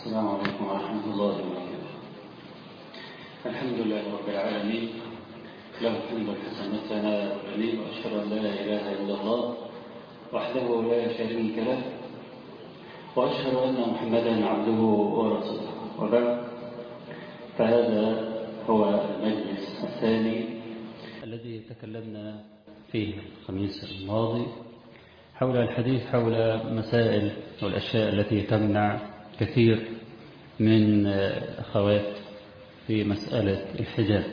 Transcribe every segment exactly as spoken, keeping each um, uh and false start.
السلام عليكم ورحمة الله وبركاته. الحمد لله رب العالمين، له الحمد الحسن والثناء الجميل، وأشهد أن لا إله إلا الله وحده لا شريك له، وأشهد أن محمدا عبده ورسوله. وبعد، فهذا هو المجلس الثاني الذي تكلمنا فيه الخميس الماضي حول الحديث حول مسائل والأشياء التي تمنع كثير من أخوات في مسألة الحجاب.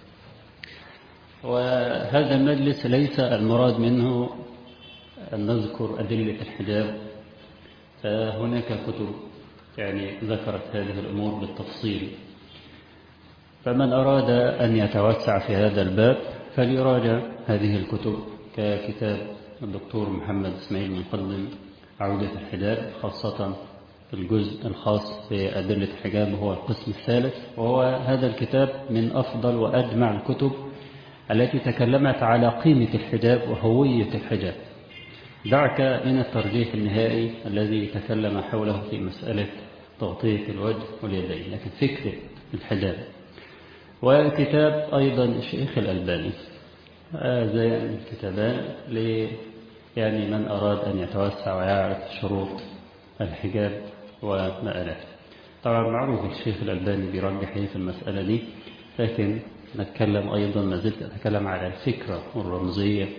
وهذا المجلس ليس المراد منه أن نذكر أدلة الحجاب، فهناك كتب يعني ذكرت هذه الأمور بالتفصيل، فمن أراد أن يتوسع في هذا الباب فليراجع هذه الكتب ككتاب الدكتور محمد إسماعيل مقدم عودة الحجاب، خاصة الجزء الخاص بأدلة الحجاب وهو القسم الثالث، وهو هذا الكتاب من أفضل وأجمع الكتب التي تكلمت على قيمة الحجاب وهوية الحجاب، دعك من الترجيح النهائي الذي تكلم حوله في مسألة تغطية الوجه واليدين، لكن فكرة الحجاب. وكتاب أيضا الشيخ الألباني، هذا الكتابان ل يعني من أراد أن يتوسع ويعرف شروط الحجاب ومآلاته. طبعا معروف الشيخ الألباني بيرجح في المسألة دي، لكن نتكلم أيضا ما زلت أتكلم على الفكرة والرمزية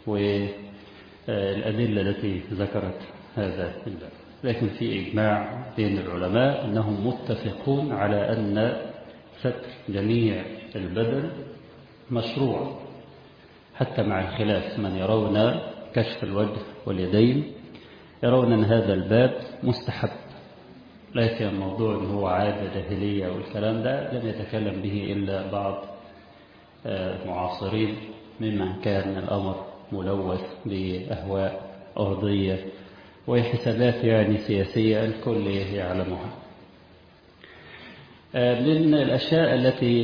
والأدلة التي ذكرت هذا الباب. لكن في إجماع بين العلماء أنهم متفقون على أن ستر جميع البدن مشروع، حتى مع الخلاف من يرون كشف الوجه واليدين يرون أن هذا الباب مستحب، لكن الموضوع أنه هو عادة جاهلية والكلام ده لم يتكلم به إلا بعض معاصرين ممن كان الأمر ملوث بأهواء أرضية وحسابات يعني سياسية الكل يعلمها. من الأشياء التي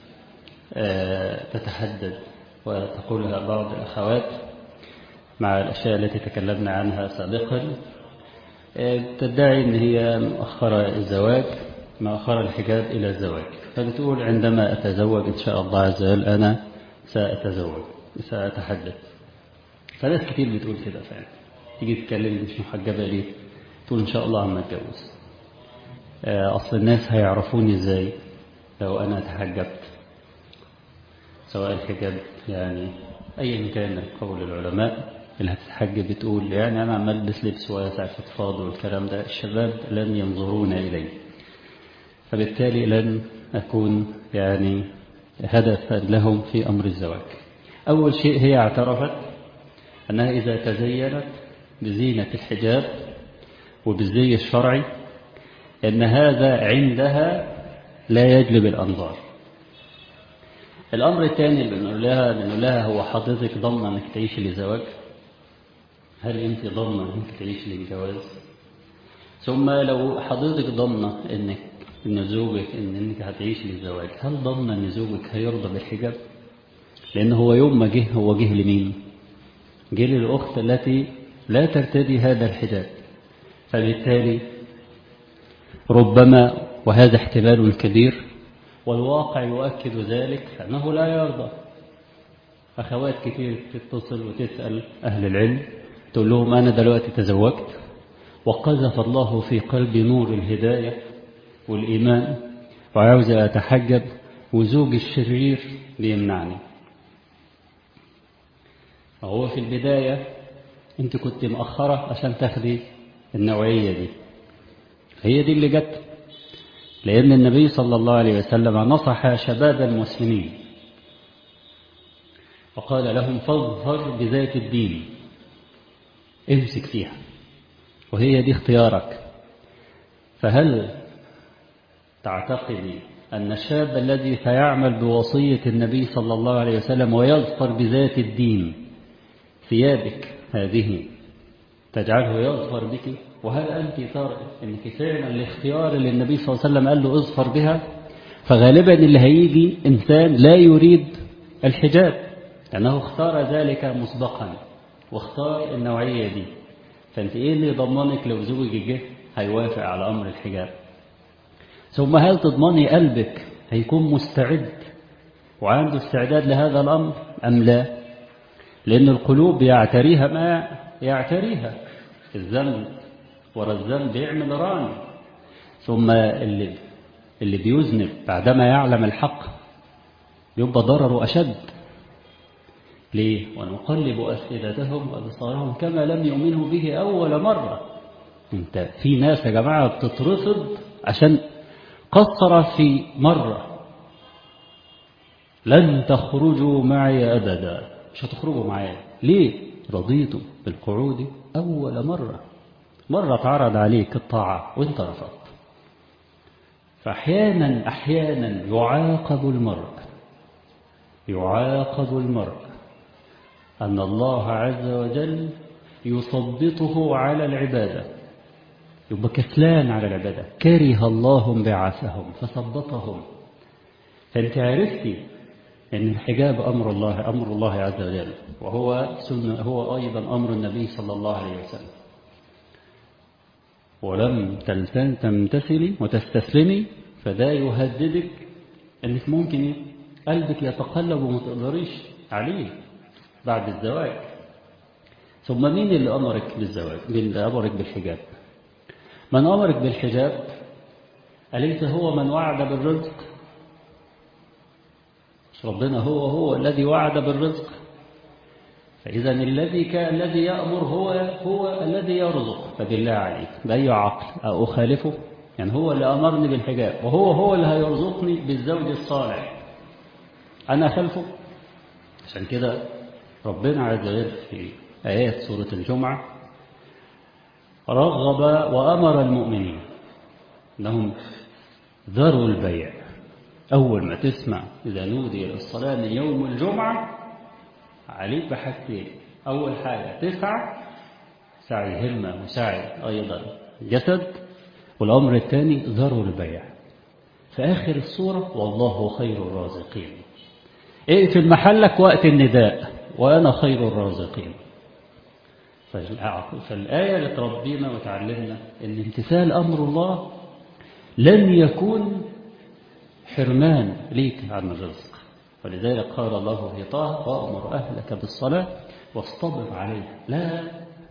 تتحدد وتقولها بعض الأخوات مع الأشياء التي تكلمنا عنها سابقا، تدعي أن هي مؤخرة الزواج، مؤخرة الحجاب إلى الزواج، فبتقول عندما أتزوج إن شاء الله عز وجل أنا سأتزوج سأتحدث. فناس كتير بتقول كده فعلا، تيجي تتكلم مش محجبة ليه تقول إن شاء الله عم أتجوز. أصل الناس هيعرفوني إزاي لو أنا تحجبت، سواء الحجاب يعني أيا كان قول العلماء. اللي هتتحجب بتقول يعني أنا عمال ألبس لبس واسع فضفاض والكلام ده، الشباب لن ينظرون إلي، فبالتالي لن أكون يعني هدفا لهم في أمر الزواج. أول شيء هي اعترفت أنها إذا تزينت بزينة الحجاب وبالزي الشرعي أن هذا عندها لا يجلب الأنظار. الأمر الثاني اللي بنقول لها بنقول لها هو حضرتك ضامنة أنك تعيش لزواج؟ هل أنت ضامنة أنك تعيش للجواز؟ ثم لو حضرتك ضامنة أنك إن زوجك إن أنك هتعيش للزواج، هل ضامنة أن زوجك هيرضى بالحجاب؟ لأن هو يوم ما جه هو جه لمين؟ جه للأخت التي لا ترتدي هذا الحجاب، فبالتالي ربما وهذا احتمال كبير والواقع يؤكد ذلك أنه لا يرضى. أخوات كثير تتصل وتسأل أهل العلم تقول لهم أنا دلوقتي تزوجت وقذف الله في قلبي نور الهداية والإيمان وعاوز أتحجب وزوجي الشرير بيمنعني. وهو في البداية أنت كنت مأخرة عشان تاخدي النوعية دي، هي دي اللي جت، لأن النبي صلى الله عليه وسلم نصح شباب المسلمين وقال لهم فاظفر بذات الدين، امسك فيها وهي دي اختيارك. فهل تعتقدي أن الشاب الذي سيعمل بوصية النبي صلى الله عليه وسلم ويظفر بذات الدين ثيابك هذه تجعله يظفر بك؟ وهل أنت ترى أنك فعلا الاختيار اللي النبي صلى الله عليه وسلم قال له اظفر بها؟ فغالبا اللي هيجي إنسان لا يريد الحجاب لأنه اختار ذلك مسبقا واختار النوعية دي، فأنت إيه اللي ضمنك لو زوجك جه هيوافق على أمر الحجاب؟ ثم هل تضمني قلبك هيكون مستعد وعنده استعداد لهذا الأمر أم لا؟ لأن القلوب يعتريها ما يعتريها، الذنب ورا الذنب يعمل ران. ثم اللي, اللي بيذنب بعدما يعلم الحق يبقى ضرره أشد. ليه؟ ونقلب أفئدتهم وأبصارهم كما لم يؤمنوا به أول مرة. انت في ناس يا جماعة بتترفض عشان قصر في مرة. لن تخرجوا معي أبدا، مش هتخرجوا معي. ليه؟ رضيتوا بالقعود أول مرة، مرة تعرض عليك الطاعة وانت رفضت. فأحيانا أحيانا يعاقب المرء يعاقب المرء أن الله عز وجل يثبطه على العبادة، يبقى كسلان على العبادة، كره الله انبعاثهم فثبطهم. فأنت عرفتي أن الحجاب أمر الله أمر الله عز وجل، وهو سنة، هو أيضا أمر النبي صلى الله عليه وسلم. ولم تمتثلي وتستسلمي فده يهددك أنك ممكن قلبك يتقلب وما تقدريش عليه بعد الزواج. ثم مين اللي أمرك بالزواج؟ مين اللي أمرك بالحجاب؟ من أمرك بالحجاب أليس هو من وعد بالرزق؟ ربنا هو هو الذي وعد بالرزق. فإذا الذي كان الذي يأمر هو هو الذي يرزق. فبالله عليك بأي عقل أخالفه؟ يعني هو اللي أمرني بالحجاب وهو هو اللي هيرزقني بالزوج الصالح، أنا أخالفه؟ عشان كده ربنا عز وجل في آيات سورة الجمعة رغب وأمر المؤمنين أنهم ذروا البيع. أول ما تسمع إذا نودي للصلاة من يوم الجمعة عليك بحاجتين. أول حاجة تسعى، سعي همة وسعي أيضا جسد. والأمر الثاني ذروا البيع في آخر السورة والله خير الرازقين. اقفل محلك وقت النداء وأنا خير الرازقين. فالآية اللي تربينا وتعلمنا أن امتثال أمر الله لن يكون حرمان ليك عن الرزق. ولذلك قال الله في طه وأمر أهلك بالصلاة واصطبر عليها لا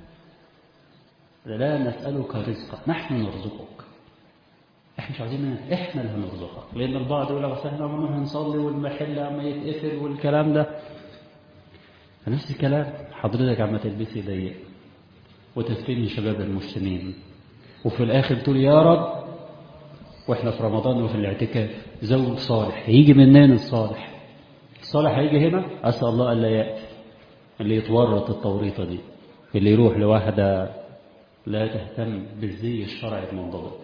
لا نسألك رزقا نحن نرزقك. احنا مش عايزين منك، احنا اللي هنرزقك. لأن البعض يقول لك احنا هنصلي والمحل عم يتقفل والكلام ده. فنفس الكلام حضرتك عم تلبسي ضيق وتسكني شباب المسلمين وفي الآخر تقول يا رب واحنا في رمضان وفي الاعتكاف زوج صالح. يجي منين الصالح؟ الصالح هيجي هنا؟ أسأل الله ألا يأتي اللي يتورط التوريطة دي، اللي يروح لواحدة لا تهتم بالزي الشرعي المنضبط.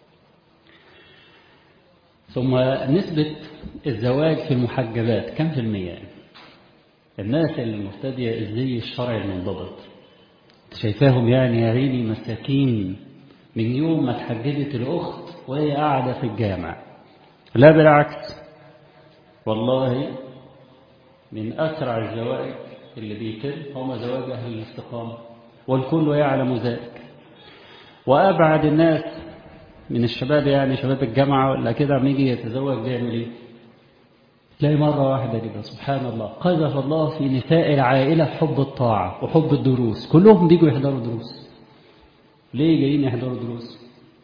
ثم نسبة الزواج في المحجبات كم في المية؟ الناس المرتدية الزي الشرعي المنضبط شايفاهم يعني يا عيني مساكين من يوم ما اتحجبت الأخت وهي قاعدة في الجامع. لا بالعكس، والله من أسرع الزواج اللي بيتم هم زواج أهل الاستقامة والكل يعلم ذلك. وأبعد الناس من الشباب يعني شباب الجامعة ولا كده عم يجي يتزوج بيعمل ايه؟ تلاقي مرة واحدة كده سبحان الله قذف الله في نساء العائلة حب الطاعة وحب الدروس. كلهم بيجوا يحضروا دروس. ليه جايين يحضروا دروس؟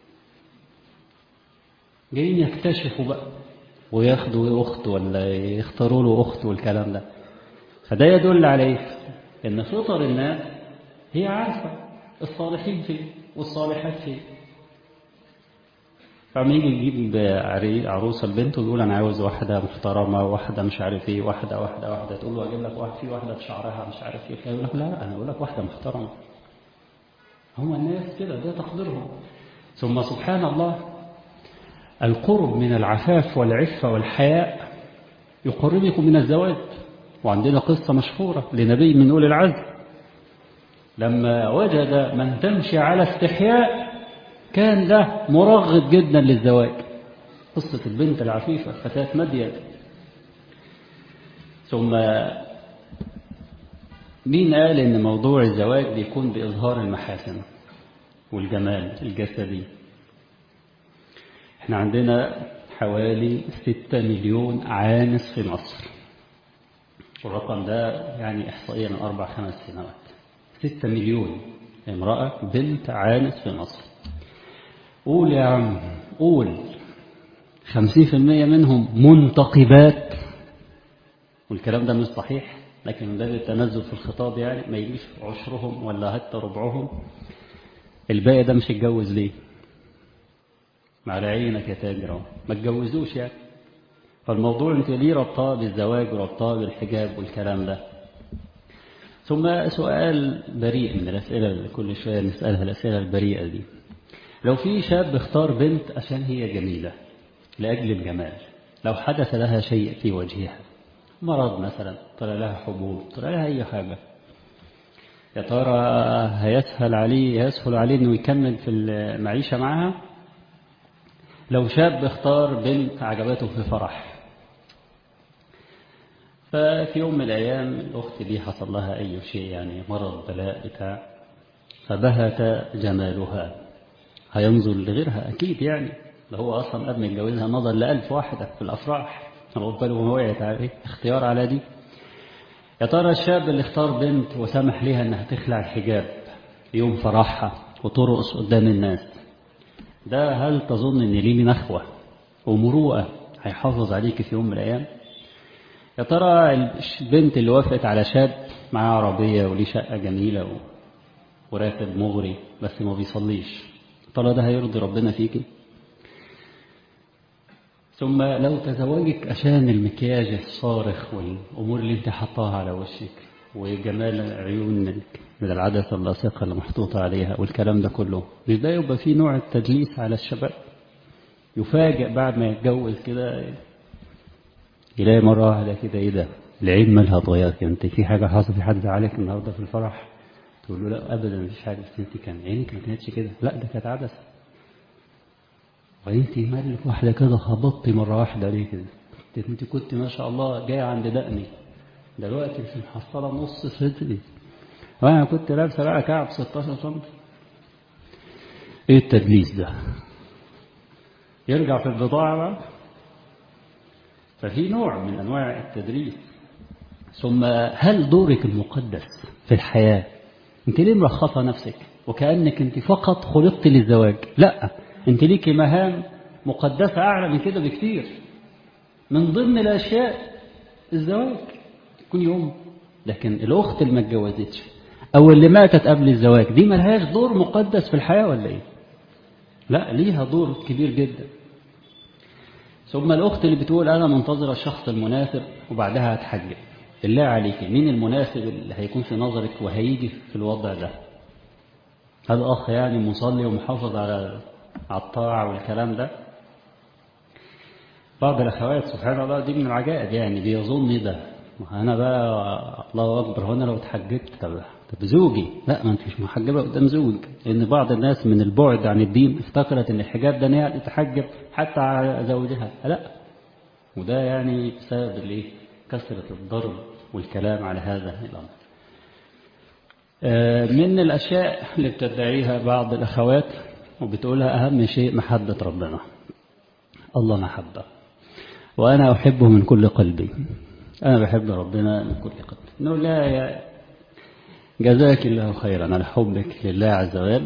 جايين يكتشفوا بقى وياخدوا أخت ولا يختاروا له أخت والكلام ده. فده يدل عليه إن فطر الناس هي عارفة الصالحين فيه والصالحات فيه. فعم يجي يجيب عروسة البنت ويقول أنا عاوز واحدة محترمة واحدة مش عارف إيه واحدة واحدة واحدة. تقول له أجيب لك واحد في واحدة بشعرها مش عارف إيه. يقول لك لا أنا أقول لك واحدة محترمة. هم الناس كده ده تقديرهم. ثم سبحان الله القرب من العفاف والعفة والحياء يقربكم من الزواج. وعندنا قصة مشهورة لنبي من أولي العزم لما وجد من تمشي على استحياء كان ده مرغب جدا للزواج. قصة البنت العفيفة فتاة مدين. ثم مين قال إن موضوع الزواج بيكون بإظهار المحاسن والجمال الجسدي؟ احنا عندنا حوالي ستة مليون عانس في مصر، والرقم ده يعني إحصائيا من أربع خمس سنوات. ستة مليون امرأة بنت عانس في مصر. قول يا عم قول خمسين في المية منهم منتقبات، والكلام ده مش صحيح، لكن من باب التنزل في الخطاب يعني ما يجيش عشرهم ولا حتى ربعهم. الباقي ده مش اتجوز ليه؟ على عينك يا تاجر، ما اتجوزوش يعني. فالموضوع انت ليه ربطاه بالزواج وربطاه بالحجاب والكلام ده. ثم سؤال بريء من الأسئلة اللي كل شوية نسألها، الأسئلة البريئة دي. لو في شاب اختار بنت عشان هي جميلة لأجل الجمال، لو حدث لها شيء في وجهها، مرض مثلا، طلع لها حبوب، طلع لها أي حاجة، يا ترى هيسهل عليه يسهل عليه إنه يكمل في المعيشة معها؟ لو شاب اختار بنت عجبته في فرح، ففي يوم من الأيام الأخت دي حصل لها أي شيء يعني مرض بلاء بتاع، فبهت جمالها، هينظر لغيرها أكيد يعني. ده هو أصلا قبل ما يتجوزها نظر لألف واحدة في الأفراح، ربنا وقعت عليه اختيار على دي. يا ترى الشاب اللي اختار بنت وسمح لها أنها تخلع الحجاب يوم فرحها وترقص قدام الناس، ده هل تظن أن ليه نخوة ومروءة هيحافظ عليك في يوم من الأيام؟ يا ترى البنت اللي وافقت على شاب معاه عربية وليه شقة جميلة وراكب مغري بس ما بيصليش، ترى ده هيرضي ربنا فيكي؟ ثم لو تزوجك عشان المكياج الصارخ والأمور اللي انت حطاها على وشك وجمال عيونك من العدسة اللاصقة اللي محطوطة عليها والكلام ده كله، مش ده يبقى فيه نوع التدليس على الشباب؟ يفاجئ بعد ما يتجوز كده يلاقي مرة واحدة كده ايه ده العين مالها اتغيرت، انت في حاجة حصل، في حد زعلك النهارده في الفرح؟ تقول له لا ابدا مفيش حاجة، بس انت كان عينك ما كانتش كده. لا ده كانت عدسة. وانت مالك واحدة كده خبطتي مرة واحدة ليه كده؟ انت كنت ما شاء الله جاية عند دقني، دلوقتي مش محصلة نص صدري، وانا كنت لابسة بقى كعب ستاشر سم. ايه التدليس ده؟ يرجع في البضاعة بقى. ففي نوع من انواع التدليس. ثم هل دورك المقدس في الحياة؟ انت ليه مرخصة نفسك وكأنك انت فقط خلقت للزواج؟ لا، انت ليك مهام مقدسة اعلى من كده بكتير. من ضمن الاشياء الزواج، كل يوم. لكن الاخت اللي ما اتجوزتش او اللي ماتت قبل الزواج دي ملهاش دور مقدس في الحياة ولا ايه؟ لا، ليها دور كبير جدا. ثم الاخت اللي بتقول انا منتظرة الشخص المناسب وبعدها هتحجب، بالله عليك مين المناسب اللي هيكون في نظرك وهيجي في الوضع ده؟ هذا أخ يعني مصلي ومحافظ على على الطاعة والكلام ده؟ بعض الأخوات سبحان الله دي من العجائب يعني بيظن ده أنا بقى الله أكبر، هنا لو اتحجبت طب طب زوجي، لا ما أنت مش محجبة قدام زوج. لأن بعض الناس من البعد عن الدين افتكرت إن الحجاب ده نهاية تتحجب حتى على زوجها، لا. وده يعني بسبب الايه؟ كثرة الضرب والكلام على هذا الأمر. من الأشياء اللي بتدعيها بعض الأخوات وبتقولها أهم شيء محبة ربنا. الله محبة وأنا أحبه من كل قلبي، أنا بحب ربنا من كل قلبي. نقول لا يا جزاك الله خيرا على حبك لله عز وجل،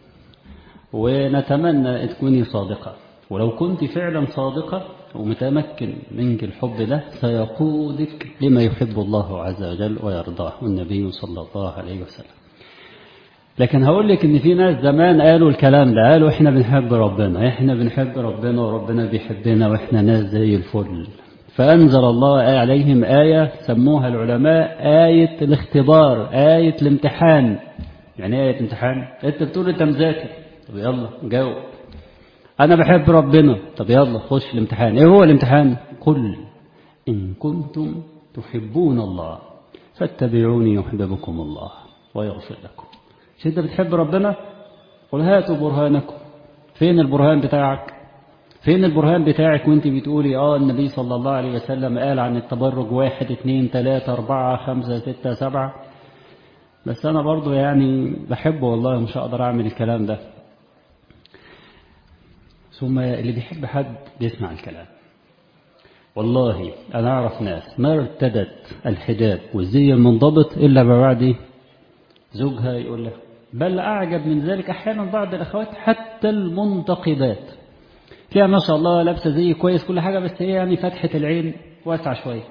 ونتمنى تكوني صادقة، ولو كنت فعلا صادقة ومتمكن منك الحب ده سيقودك لما يحب الله عز وجل ويرضاه النبي صلى الله عليه وسلم. لكن هقول لك ان في ناس زمان قالوا الكلام ده، قالوا احنا بنحب ربنا، احنا بنحب ربنا وربنا بيحبنا واحنا ناس زي الفل، فأنزل الله عليهم آية سموها العلماء آية الاختبار، آية الامتحان. يعني آية امتحان؟ انت بتقول انت مذاكر، طب يلا جاوب. أنا بحب ربنا، طب يلا خش الامتحان. إيه هو الامتحان؟ قل إن كنتم تحبون الله فاتبعوني يحببكم الله ويغفر لكم. مش أنت بتحب ربنا؟ قل هاتوا برهانكم. فين البرهان بتاعك؟ فين البرهان بتاعك وانت بتقولي آه النبي صلى الله عليه وسلم قال عن التبرج واحد اثنين ثلاثة أربعة خمسة ستة سبعة، بس أنا برضو يعني بحبه والله مش هقدر أعمل الكلام ده. ثم اللي بيحب حد بيسمع الكلام. والله أنا أعرف ناس ما ارتدت الحجاب والزي المنضبط إلا بعد زوجها يقول لها، بل أعجب من ذلك أحيانا بعض الأخوات حتى المنتقبات فيها ما شاء الله لابسة زي كويس كل حاجة، بس هي يعني فتحة العين واسعة شوية.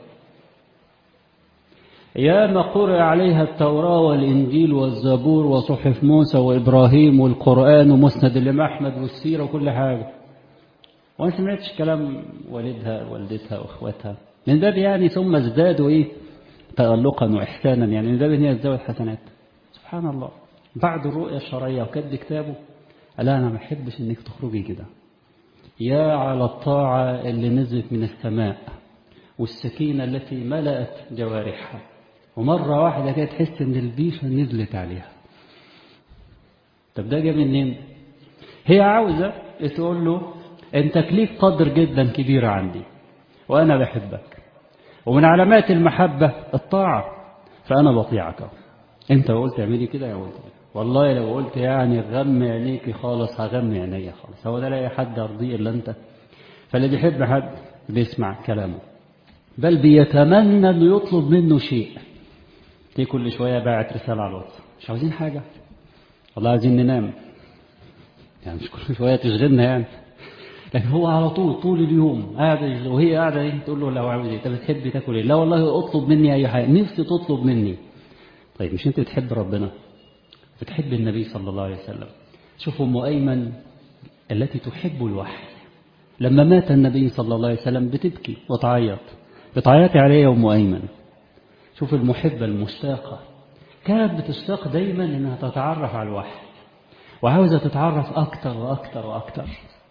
يا ما قرأ عليها التوراة والإنجيل والزبور وصحف موسى وإبراهيم والقرآن ومسند الإمام أحمد والسيرة وكل حاجة، وأنا سمعتش كلام والدها والدتها وأخواتها من باب يعني ثم ازدادوا إيه تألقا وإحسانا، يعني من باب إن هي تزود حسنات. سبحان الله، بعد الرؤية الشرعية وكد كتابه قال أنا ما أحبش إنك تخرجي كده. يا على الطاعة اللي نزلت من السماء والسكينة التي ملأت جوارحها، ومرة واحدة كده تحس إن البيشة نزلت عليها. طب ده جاي منين؟ هي عاوزة تقول له أنت ليك قدر جدا كبير عندي وأنا بحبك، ومن علامات المحبة الطاعة، فأنا بطيعك. أنت قلت اعملي كده يا ولد، والله لو قلت يعني غم عينيكي خالص هغمي عينيا خالص. هو ده لا حد يرضيه إلا أنت. فاللي بيحب حد بيسمع كلامه، بل بيتمنى أن يطلب منه شيء. تيجي كل شوية باعت رسالة على الواتس، مش عاوزين حاجة، والله عايزين ننام، يعني مش كل شوية تشغلنا يعني، لكن هو على طول طول اليوم قاعد وهي قاعدة ايه تقول له لو عاوز ايه، انت بتحب تاكل ايه؟ لا والله اطلب مني اي حاجة، نفسي تطلب مني. طيب مش انت بتحب ربنا، بتحب النبي صلى الله عليه وسلم؟ شوفوا ام ايمن التي تحب الوحي، لما مات النبي صلى الله عليه وسلم بتبكي وتعيط، بتعيطي عليه يا ام ايمن. شوف المحبة المشتاقة، كانت بتشتاق دايما انها تتعرف على الوحي وعاوزة تتعرف اكتر واكتر واكتر.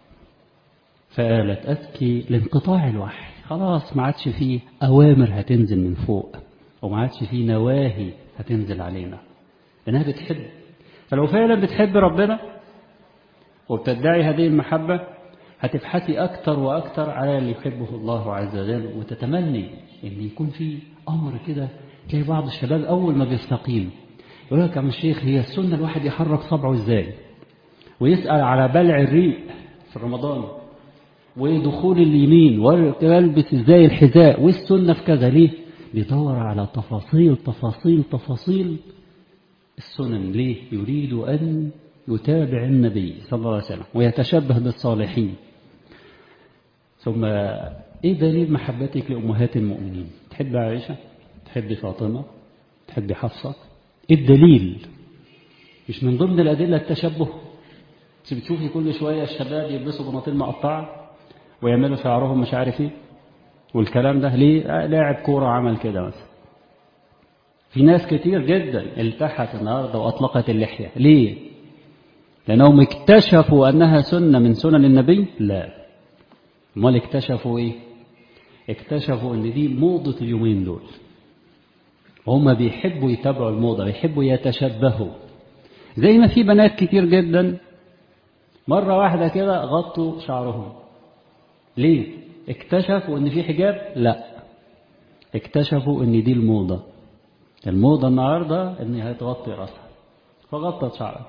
فقالت أبكي لانقطاع الوحي، خلاص ما عادش فيه أوامر هتنزل من فوق وما عادش فيه نواهي هتنزل علينا، لأنها بتحب. فلو فعلا بتحب ربنا وبتدعي هذه المحبة هتبحثي أكتر وأكتر على اللي يحبه الله عز وجل، وتتمني أن يكون في أمر كده. تلاقي بعض الشباب أول ما بيستقيم يقول لك يا الشيخ هي السنة الواحد يحرك صبعه إزاي، ويسأل على بلع الريق في رمضان، ودخول اليمين، والبس ازاي الحذاء، والسنة في كذا. ليه؟ بيدور على تفاصيل تفاصيل تفاصيل السنن. ليه؟ يريد أن يتابع النبي صلى الله عليه وسلم ويتشبه بالصالحين. ثم ايه دليل محبتك لأمهات المؤمنين؟ تحب عائشة، تحب فاطمة، تحب حفصة؟ ايه الدليل؟ مش من ضمن الأدلة التشبه؟ بتشوفي كل شوية الشباب يلبسوا بناطيل مقطعة ويعملوا شعرهم مش عارف ايه والكلام ده. ليه؟ لاعب كورة عمل كده مثلا. في ناس كتير جدا التحت النهارده واطلقت اللحية. ليه؟ لانهم اكتشفوا انها سنة من سنن النبي؟ لا، امال اكتشفوا ايه؟ اكتشفوا ان دي موضة اليومين دول، وهم بيحبوا يتابعوا الموضة، بيحبوا يتشبهوا. زي ما في بنات كتير جدا مرة واحدة كده غطوا شعرهم. ليه؟ اكتشفوا ان في حجاب؟ لا، اكتشفوا ان دي الموضة. الموضة النهاردة ان هتغطي رأسها فغطت شعرها.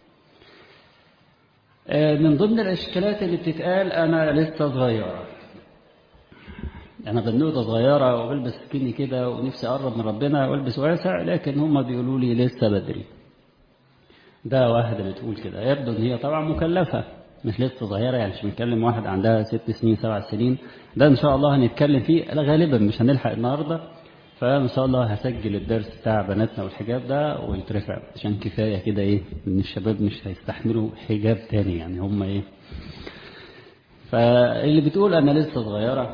من ضمن الاشكالات اللي بتتقال انا لسه صغيرة، انا بنوتة صغيرة وبلبس سكيني كده ونفسي اقرب من ربنا والبس واسع، لكن هم بيقولوا لي لسه بدري. ده واحدة بتقول كده، يبدو ان هي طبعا مكلفة مش لسه صغيرة، يعني مش بنتكلم واحد عندها ست سنين سبع سنين. ده ان شاء الله هنتكلم فيه، غالبا مش هنلحق النهاردة، فان شاء الله هسجل الدرس بتاع بناتنا والحجاب ده ويترفع، عشان كفاية كده ايه ان الشباب مش هيستحملوا حجاب تاني، يعني هم ايه. فاللي بتقول انا لسه صغيرة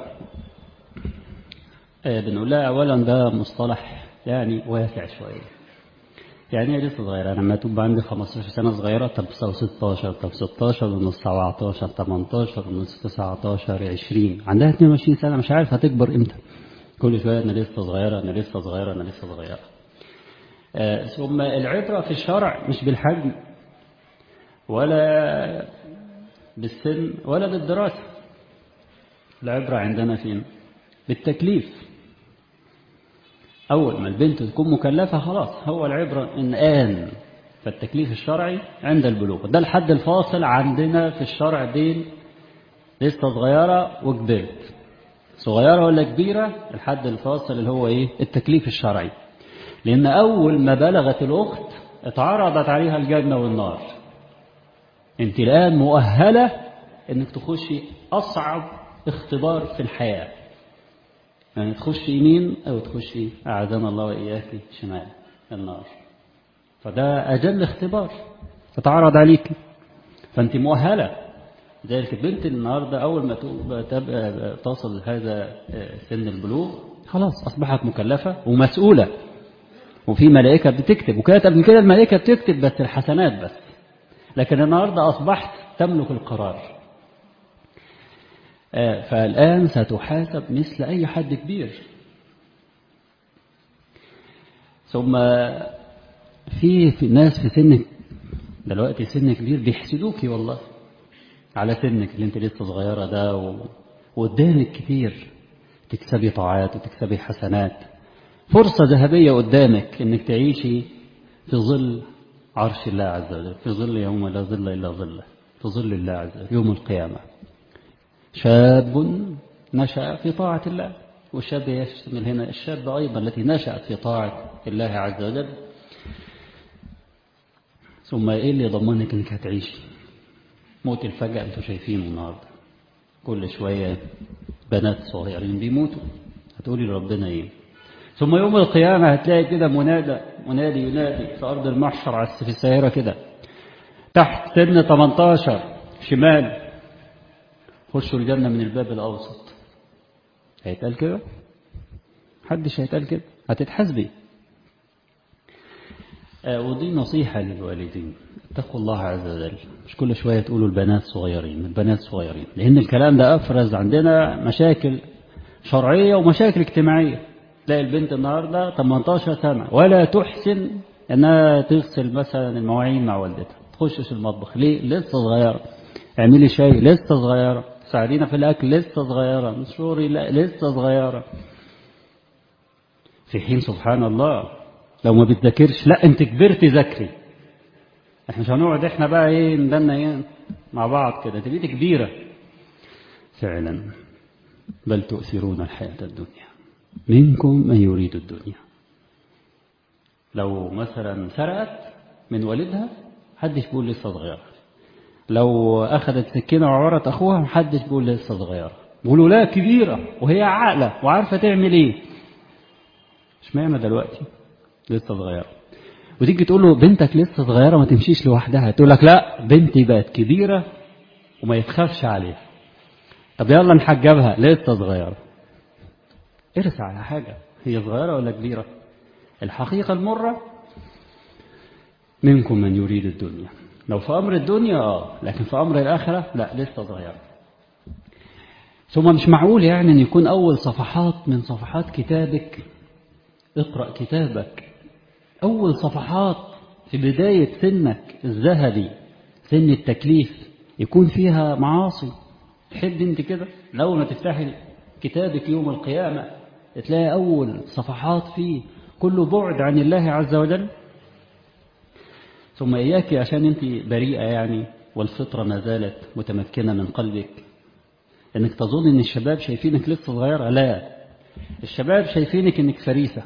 آه بنقول لها اولا ده مصطلح يعني واسع شوية. يعني ايه لسه صغيرة؟ انا لما تبقى عندي خمستاشر سنة صغيرة، طب ستاشر، طب ستاشر ونص، سبعتاشر، تمنتاشر ونص، تسعتاشر، عشرين، عندها اتنين وعشرين سنة مش عارف هتكبر امتى. كل شوية انا لسه صغيرة انا لسه صغيرة انا لسه صغيرة. آه ثم العبرة في الشرع مش بالحجم ولا بالسن ولا بالدراسة. العبرة عندنا فين؟ بالتكليف. أول ما البنت تكون مكلفة خلاص، هو العبرة إن آن، فالتكليف الشرعي عند البلوغ. ده الحد الفاصل عندنا في الشرع بين لسه صغيرة وكبرت، صغيرة ولا كبيرة، الحد الفاصل اللي هو إيه؟ التكليف الشرعي. لأن أول ما بلغت الأخت اتعرضت عليها الجنة والنار. أنت الآن مؤهلة أنك تخشي أصعب اختبار في الحياة، يعني تخشي يمين أو تخشي أعاذنا الله وإياك شمال النار. فده أجل اختبار اتعرض عليك، فأنت مؤهلة. ذلك البنت النهاردة أول ما تبقى تصل هذا سن البلوغ خلاص أصبحت مكلفة ومسؤولة، وفي ملائكة بتكتب، وكانت قبل كده الملائكة بتكتب بس الحسنات بس، لكن النهاردة أصبحت تملك القرار. فالآن ستحاسب مثل أي حد كبير. ثم في, في ناس في سنك دلوقتي سن كبير بيحسدوكي والله على سنك اللي انت لسه صغيرة ده، وقدامك كتير تكسبي طاعات وتكسبي حسنات. فرصة ذهبية قدامك انك تعيشي في ظل عرش الله عز وجل، في ظل يوم لا ظل إلا ظله، في ظل الله عز وجل يوم القيامة. شاب نشأ في طاعة الله، والشاب يشمل هنا الشاب أيضا التي نشأت في طاعة الله عز وجل. ثم إيه اللي يضمنك أنك هتعيشي؟ موت الفجأة أنتوا شايفينه النهاردة، كل شوية بنات صغيرين بيموتوا، هتقولي لربنا إيه؟ ثم يوم القيامة هتلاقي كده منادى منادي ينادي في أرض المحشر على في السيارة كده تحت سن ثمانية عشر شمال، خشوا الجنة من الباب الأوسط. هيتقال كده؟ محدش هيتقال كده، هتتحاسبي. آه ودي نصيحة للوالدين، اتقوا الله عز وجل. مش كل شوية تقولوا البنات صغيرين البنات صغيرين، لأن الكلام ده أفرز عندنا مشاكل شرعية ومشاكل اجتماعية. تلاقي البنت النهاردة ثمانية عشر سنة ولا تحسن أنها تغسل مثلا المواعين مع والدتها، تخشش المطبخ ليه؟ لسه صغيرة. اعملي شاي لسه صغيرة، ساعدينا في الأكل لسه صغيرة، مشوري لا لسه صغيرة. في حين سبحان الله لو ما بتذاكرش، لا انت كبرتي ذاكري. احنا مش هنقعد احنا بقى ايه ندلنا ايه مع بعض كده، انت بقيتي كبيرة فعلا. بل تؤثرون الحياة الدنيا منكم من يريد الدنيا. لو مثلا سرقت من والدها محدش بيقول لسه صغيرة، لو أخذت سكينة وعورت أخوها محدش بيقول لسه صغيرة، بيقولوا لا كبيرة وهي عاقلة وعارفة تعمل إيه. اشمعنى دلوقتي لسه صغيرة؟ وتيجي تقول له بنتك لسه صغيرة ما تمشيش لوحدها، تقول لك لا بنتي بقت كبيرة وما يتخافش عليها. طب يلا نحجبها لسه صغيرة. ارسى على حاجة، هي صغيرة ولا كبيرة؟ الحقيقة المرة منكم من يريد الدنيا. لو في أمر الدنيا آه، لكن في أمر الآخرة لا لسه صغيرة. ثم مش معقول يعني أن يكون أول صفحات من صفحات كتابك، اقرأ كتابك، أول صفحات في بداية سنك الذهبي سن التكليف يكون فيها معاصي. تحب انت كده؟ لو ما تفتحي كتابك يوم القيامة تلاقي أول صفحات فيه كله بعد عن الله عز وجل. ثم إياك عشان انت بريئة يعني والفطرة ما زالت متمكنة من قلبك انك تظن ان الشباب شايفينك لسه صغيرة. لا، الشباب شايفينك انك فريسة.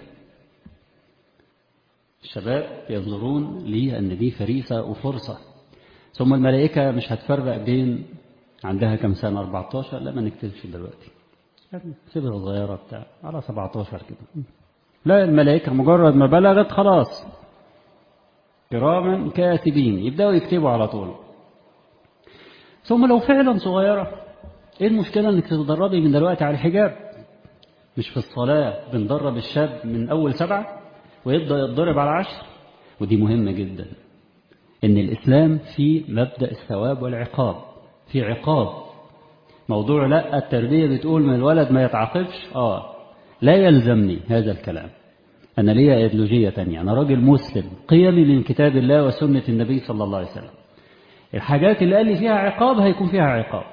الشباب ينظرون لي أن دي فريسة وفرصة. ثم الملائكة مش هتفرق بين عندها كم سنة أربعة عشر، لا ما نكتبش دلوقتي سيبها صغيرة بتاع على سبعة عشر كده. لا، الملائكة مجرد ما بلغت خلاص كراما كاتبين يبدأوا يكتبوا على طول. ثم لو فعلا صغيرة، ايه المشكلة انك تتدربي من دلوقتي على الحجاب؟ مش في الصلاة بندرب الشاب من أول سبعة ويبدأ يتضرب على عشر. ودي مهمة جدا، إن الإسلام في مبدأ الثواب والعقاب، في عقاب. موضوع لا التربية بتقول من الولد ما يتعاقبش، آه لا يلزمني هذا الكلام. أنا ليا إيديولوجية تانية، أنا راجل مسلم قيمي من كتاب الله وسنة النبي صلى الله عليه وسلم. الحاجات اللي قال لي فيها عقاب هيكون فيها عقاب.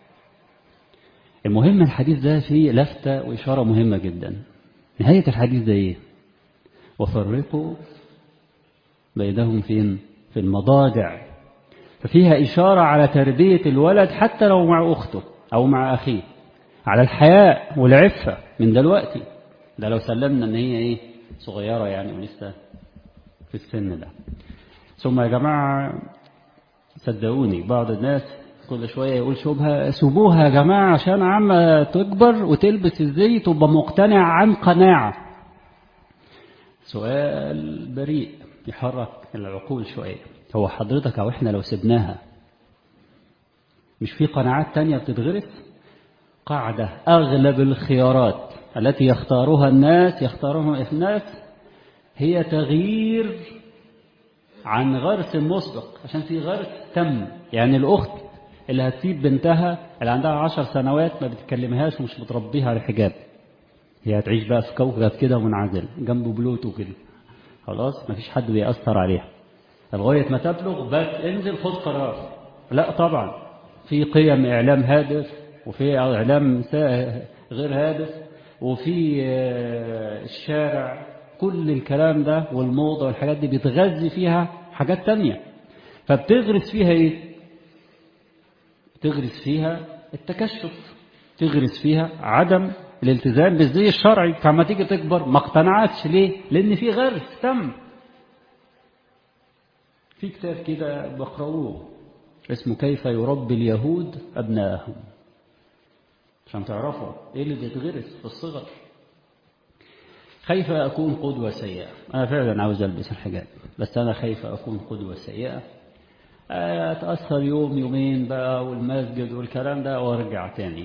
المهم الحديث ده فيه لفتة وإشارة مهمة جدا. نهاية الحديث ده إيه؟ وفرقوا بينهم فين؟ في المضاجع. ففيها إشارة على تربية الولد حتى لو مع أخته. أو مع أخيه على الحياء والعفة من دلوقتي، ده لو سلمنا ان هي ايه صغيرة يعني ولسه في السن ده. ثم يا جماعة صدقوني بعض الناس كل شوية يقول شبهة سيبوها يا جماعة عشان عم تكبر وتلبس الزي تبقى مقتنع عن قناعة. سؤال بريء يحرك العقول شوية، هو حضرتك او احنا لو سبناها مش في قناعات تانية بتتغرس؟ قاعدة أغلب الخيارات التي يختارها الناس يختارها الناس هي تغيير عن غرس مسبق، عشان في غرس تم. يعني الأخت اللي هتسيب بنتها اللي عندها عشر سنوات ما بتكلمهاش ومش بتربيها على الحجاب، هي هتعيش بقى في كوكب كده منعزل جنبه بلوتو كده، خلاص مفيش حد بيأثر عليها لغاية ما تبلغ بس انزل خد قرار. لا طبعا في قيم إعلام هادف وفي إعلام غير هادف وفي الشارع، كل الكلام ده والموضة والحاجات دي بتغذي فيها حاجات تانية، فبتغرس فيها ايه؟ بتغرس فيها التكشف، تغرس فيها عدم الالتزام بالزي الشرعي، فما تيجي تكبر ما اقتنعتش. ليه؟ لأن في غرس تم. في كتاب كده بقرأوه اسمه كيف يربي اليهود أبنائهم، عشان تعرفوا ايه اللي بيتغرس في الصغر. خايف أكون قدوة سيئة، أنا فعلا عاوز ألبس الحجاب بس أنا خايف أكون قدوة سيئة، أتأثر يوم يومين بقى والمسجد والكلام ده وارجع تاني.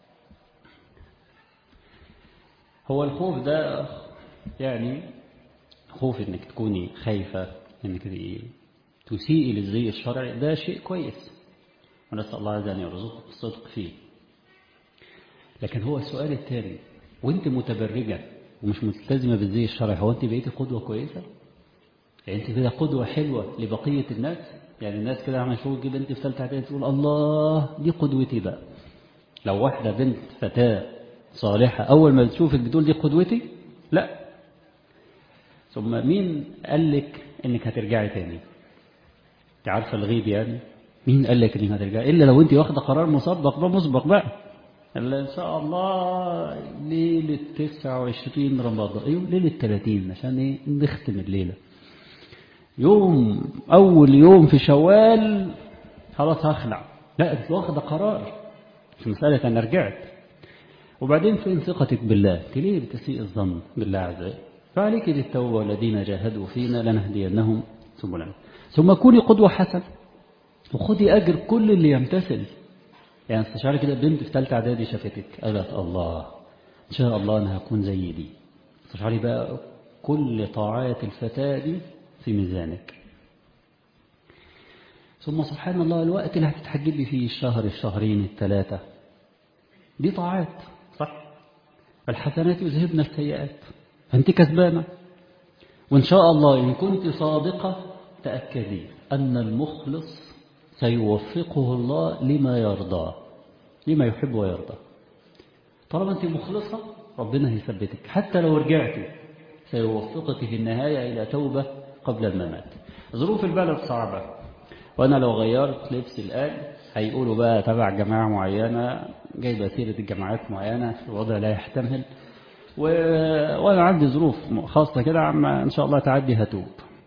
هو الخوف ده يعني خوف إنك تكوني خايفة إنك تسيئي للزي الشرعي، ده شيء كويس ونسأل الله عز وجل يرزقك الصدق فيه. لكن هو السؤال التالي، وانت متبرجة ومش ملتزمة بالزي الشرعي، هو انت بقيتي قدوة كويسة؟ يعني انت كده قدوة حلوة لبقية الناس؟ يعني الناس كده عم يشوفوا كده انت في ثالثه اعدادي تقول الله دي قدوتي بقى. لو واحدة بنت فتاة صالحة أول ما تشوفك بتقول دي قدوتي؟ لا. ثم مين قال لك انك هترجعي تاني؟ انت عارفة الغيب يعني؟ مين قال لك انك هترجعي إلا لو انت واخدة قرار مسبق بقى مسبق بقى إن شاء الله ليلة تسعة وعشرين رمضان، ايوه ليلة ثلاثين عشان ايه نختم الليلة، يوم أول يوم في شوال خلاص هخلع. لا انت واخدة قرار، مش مسألة أنا رجعت. وبعدين فين ثقتك بالله؟ ليه بتسيء الظن بالله عز وجل؟ فعليك بالتوبة والذين جاهدوا فينا لنهدينهم سبلنا. ثم كوني قدوة حسنة وخدي أجر كل اللي يمتثل. يعني استشعري كده بنت في ثالثه اعدادي شافتك قالت الله ان شاء الله انا هكون زي دي، استشعري بقى كل طاعات الفتاة دي في ميزانك. ثم سبحان الله الوقت اللي هتتحجبي فيه الشهر الشهرين الثلاثة دي طاعات صح، الحسنات يذهبن السيئات، فانت كسبانة. وان شاء الله ان كنت صادقة تأكدي أن المخلص سيوفقه الله لما يرضى، لما يحب ويرضى. طالما أنت مخلصة ربنا هيثبتك، حتى لو رجعتي سيوفقك في النهاية إلى توبة قبل الممات. ظروف البلد صعبة، وأنا لو غيرت لبس الآن هيقولوا بقى تبع جماعة معينة جايبة سيرة الجماعات معينة، الوضع لا يحتمل و... وأنا عندي ظروف خاصة كده، عما إن شاء الله تعدي هتوب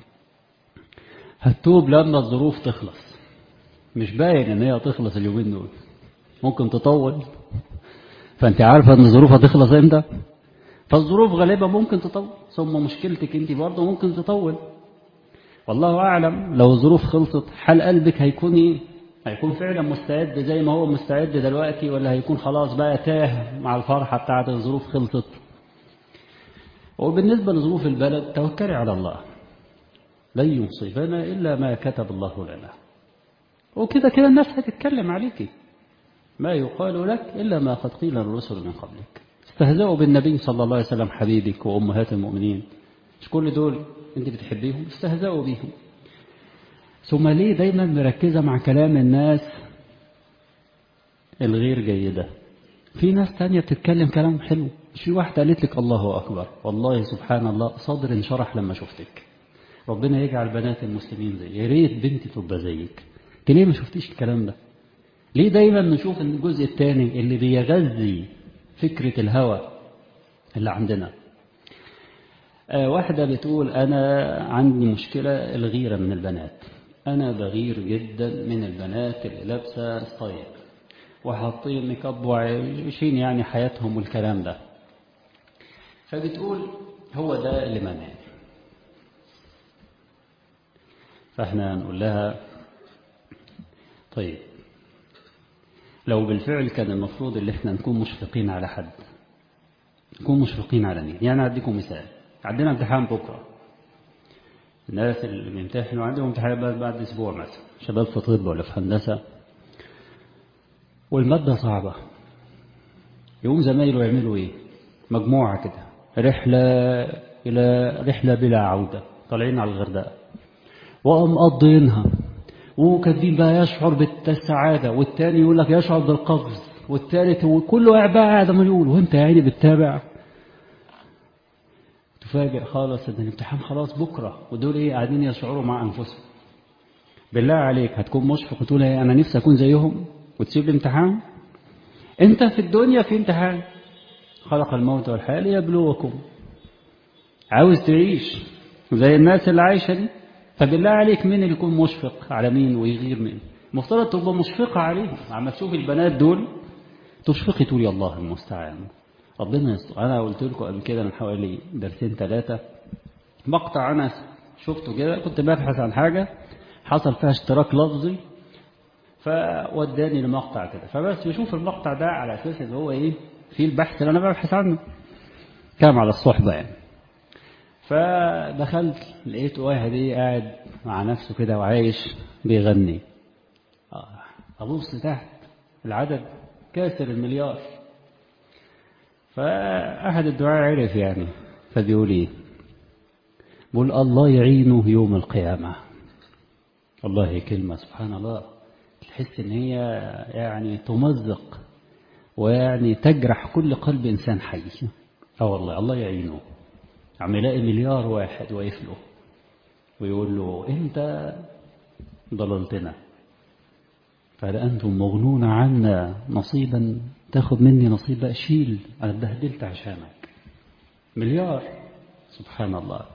هتوب لما الظروف تخلص. مش باين ان هي تخلص اليومين دول، ممكن تطول، فانت عارفه ان الظروف هتخلص امتى، فالظروف غالبا ممكن تطول، ثم مشكلتك انت برضه ممكن تطول. والله اعلم لو الظروف خلصت حال قلبك هيكون ايه؟ هيكون فعلا مستعد زي ما هو مستعد دلوقتي، ولا هيكون خلاص بقى تاه مع الفرحه بتاعت الظروف خلصت؟ وبالنسبه لظروف البلد توكلي على الله، لن يصيبنا الا ما كتب الله لنا، وكده كده الناس هتتكلم عليك، ما يقال لك إلا ما قد قيل للرسل من قبلك. استهزأوا بالنبي صلى الله عليه وسلم حبيبك وأمهات المؤمنين، مش كل دول أنت بتحبيهم؟ استهزأوا بيهم. ثم ليه دايما مركزة مع كلام الناس الغير جيدة؟ في ناس تانية بتتكلم كلام حلو، مش في واحدة قالت لك الله أكبر، والله سبحان الله صدر انشرح لما شفتك، ربنا يجعل بنات المسلمين زي، يا ريت بنتي تبقى زيك. انت ليه ما شفتيش الكلام ده؟ ليه دايما نشوف ان الجزء الثاني اللي بيغذي فكرة الهوى اللي عندنا؟ آه واحدة بتقول أنا عندي مشكلة الغيرة من البنات، أنا بغير جدا من البنات اللي لابسة ستايل وحاطين ميك اب وعايشين يعني حياتهم والكلام ده. فبتقول هو ده اللي منعني. فاحنا نقول لها طيب لو بالفعل كان المفروض اللي احنا نكون مشفقين على حد، نكون مشفقين على مين؟ يعني أديكم مثال، عندنا امتحان بكرة، الناس اللي بيمتحنوا عندهم امتحان بعد أسبوع مثلا، شباب في طب ولا في هندسة، والمادة صعبة، يقوم زمايله يعملوا ايه؟ مجموعة كده رحلة إلى رحلة بلا عودة، طالعين على الغردقة ومقضينها وكاتبين بقى يشعر بالسعادة، والتاني يقول لك يشعر بالقفز، والتالت وكله قاعد بقى قاعد ما يقول، وانت يا عيني بتتابع. تفاجئ خالص ان الامتحان خلاص بكرة، ودول ايه قاعدين يشعروا مع انفسهم. بالله عليك هتكون مشفق وتقول ايه انا نفسي اكون زيهم وتسيب الامتحان؟ انت في الدنيا في امتحان، خلق الموت والحياة ليبلوكم، عاوز تعيش زي الناس اللي عايشة دي. فبالله عليك مين اللي يكون مشفق على مين ويغير مين؟ المفترض تبقى مشفقة عليهم، عم تشوف البنات دول تشفقي تقول يا الله المستعان ربنا يستر. انا قلت لكم قبل كده من حوالي درسين ثلاثة مقطع انا شفته كده، كنت ببحث عن حاجة حصل فيها اشتراك لفظي فوداني لمقطع كده، فبس بشوف المقطع ده على اساس ان هو ايه في البحث اللي انا ببحث عنه، كام على الصحبة يعني. فدخلت لقيت واحد ايه قاعد مع نفسه كده وعايش بيغني، ابص تحت العدد كاسر المليار. فأحد الدعاء عرف يعني، فبيقول ايه؟ بيقول الله يعينه يوم القيامة. والله كلمة سبحان الله تحس ان هي يعني تمزق ويعني تجرح كل قلب انسان حي. اه والله الله يعينه، عم يلاقي مليار واحد واقف له ويقول له انت ضللتنا، فهل انتم مغنون عنا نصيبا؟ تاخد مني نصيب بقى، شيل انا اتبهدلت عشانك. مليار سبحان الله.